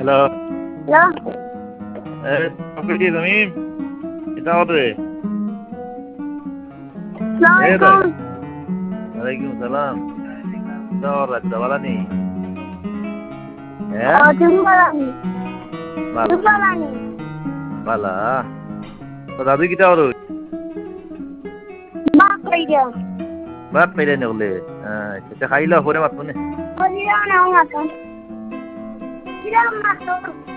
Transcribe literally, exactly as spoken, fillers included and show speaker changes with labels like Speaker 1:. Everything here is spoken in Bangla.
Speaker 1: হ্যালো
Speaker 2: হ্যালো
Speaker 1: কি তুমি এটা হবে
Speaker 2: সালামালাইকুম
Speaker 1: ওয়ালাইকুম সালাম দাওয়ার রাখতে বলা নেই
Speaker 2: ও তুমি বলানি তুমি বলানি
Speaker 1: বালা তো দাদু কিটা ওর
Speaker 2: বাপ কইরা
Speaker 1: বাত পাইলে না বলে আচ্ছা খাইলা পরে মাত মনে
Speaker 2: কইরা না মাতো কিরা মাতো